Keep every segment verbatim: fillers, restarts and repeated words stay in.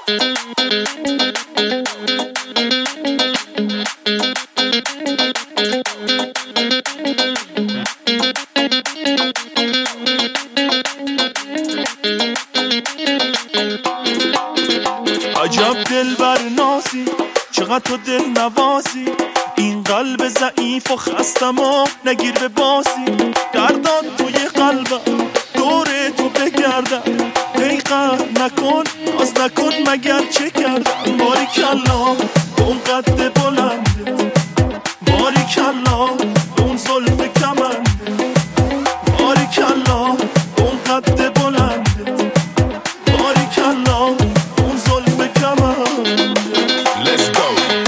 عجب دلبر نازی، چقدر تو دل نوازی، این قلب ضعیف و خستم و نگیر به بازی. گردان توی قلبم دور تو بگردم، ای قهر نکن از نکن مگر چه کردم. باریکلا اون قد بلنده، باریکلا اون زلف کمنده، باریکلا اون قد بلنده، باریکلا اون زلف کمنده. Let's go.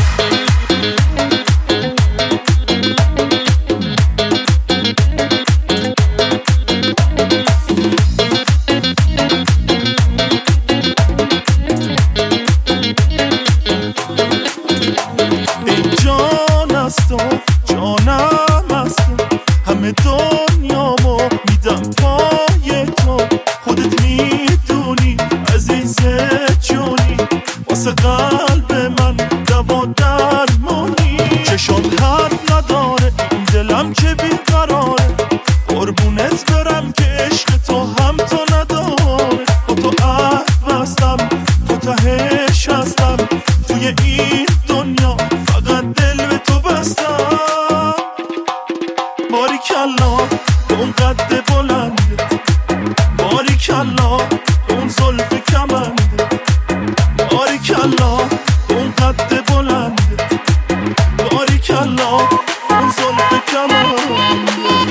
جانم است همه دنیامو میدم پای تو، خودت میدونی عزیز جونی، واسه قلب من دوا درمونی. چشات حرف نداره دلم که بیقراره، قربونت برم که عشق تو هم تو نداره. با تو عهد بستم تو تهش هستم، توی این دنیا فقط دل به تو بستم. باریکلا اون قد بلنده، باریکلا اون زلف کمنده، باریکلا اون قد بلنده، باریکلا اون زلف کمنده.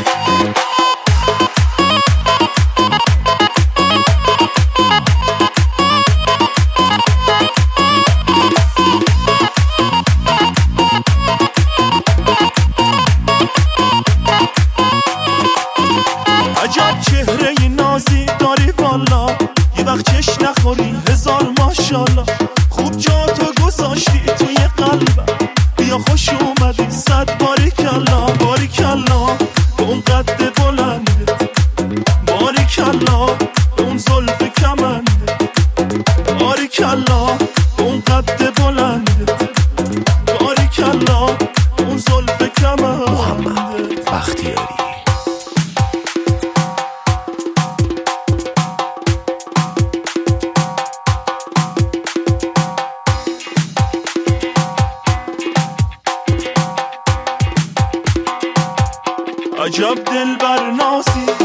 عجب چهره نازی داری والا، یه وقت چش نخوری هزار ماشالله. خوب جا تو گذاشتی توی قلبم، بیا خوش اومدی صد باریکلا. باریکلا اون قد بلنده، باریکلا اون زلف کمنده، باریکلا اون قد بلنده، باریکلا اون زلف کمنده. محمد بختیاری. عجب دلبر نازی،